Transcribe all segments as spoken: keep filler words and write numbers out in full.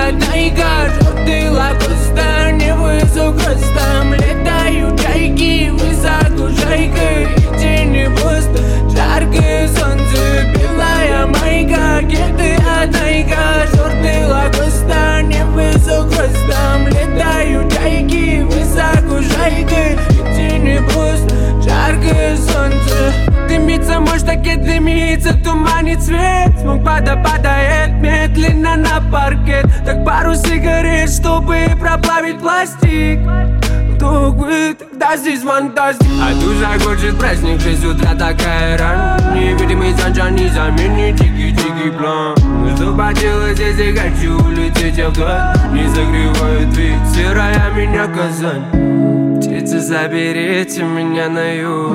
одна желтый лакоста, не вызу крестом. Летают чайки, высоко жайкой, и тени пусто. Жаркое солнце, белая майка, где-то одна желтый лакоста, не вызу крестом. Летают чайки, высоко жайкой, и тени пусто. Жаркое солнце дымится, может так и дымится, туманит свет. Смог пада падает медленно на паркет. Так пару сигарет, чтобы проплавить пластик. Вдруг вы, тогда здесь фантастик. А душа хочет праздник, шесть утра такая рано. Невидимый санджан не заменит тихий-тихий план. Ну что поделать, если хочу улететь я вдаль. Не загревает вид, серая меня Казань. Птицы, заберите меня на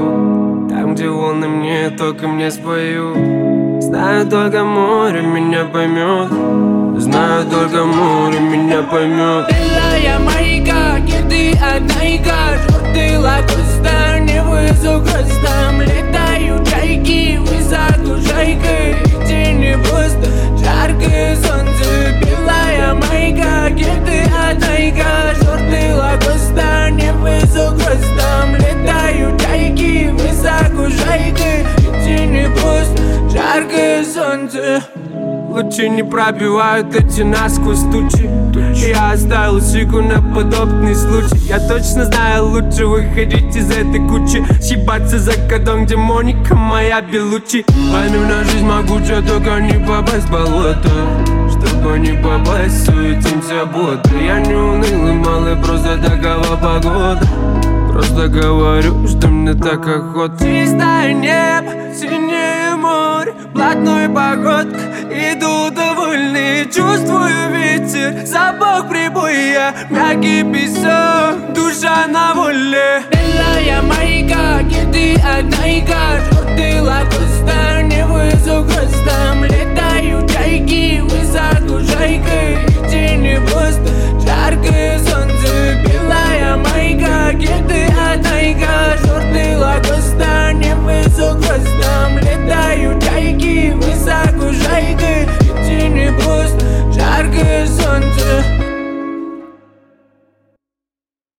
юг, там, где волны мне, только мне споют. Знаю, только море меня поймет. Знаю, только море меня поймет. Белая майка, где ты одна, желтый лакоста, не вызу крестом. Летают чайки, высоко жайкой, и тени пусто. Жаркое солнце, белая майка, где ты одна, желтый лакоста, не вызу крестом. Летают чайки, высоко жайкой, и тени пусто. Жаркое солнце. Лучи не пробивают эти насквозь тучи. Я оставил сику на подобный случай. Я точно знаю, лучше выходить из этой кучи. Съебаться за кодом, где Моника моя Белучи. Пойму, на жизнь могучая, только не попасть в болото. Чтобы не попасть, суетимся будто. Я не унылый малый, просто такова погода. Просто говорю, что мне так охота. Чистое небо, синее море, блатной походка. Иду довольный, чувствую ветер, запах прибоя, мягкий песок, душа на воле. Белая майка, где ты одна, желтый лакоста, не вызу крестом.